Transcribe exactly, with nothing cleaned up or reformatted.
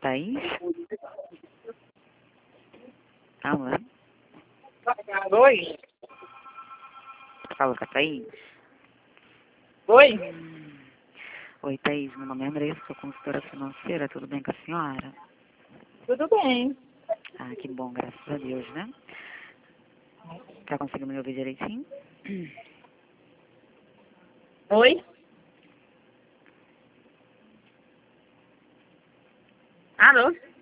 Thaís? Alô? Oi? Fala com a Thaís? Oi? Hum. Oi, Thaís. Meu nome é Andressa, sou consultora financeira. Tudo bem com a senhora? Tudo bem. Ah, que bom, graças a Deus, né? Tá conseguindo me ouvir direitinho? Oi? Alô?